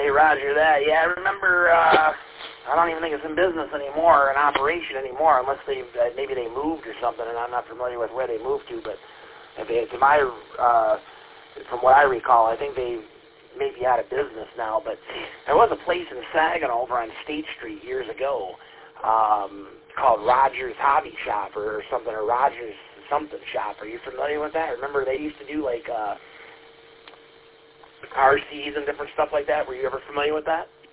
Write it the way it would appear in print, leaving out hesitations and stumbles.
Hey, Roger, that. Yeah, I remember, I don't even think it's in business anymore, in operation anymore, unless maybe they moved or something, and I'm not familiar with where they moved to, but from what I recall, I think they may be out of business now, but there was a place in Saginaw over on State Street years ago called Rogers Hobby Shop or something, or Rogers something shop. Are you familiar with that? I remember they used to do, like, RCs and different stuff like that. Were you ever familiar with that?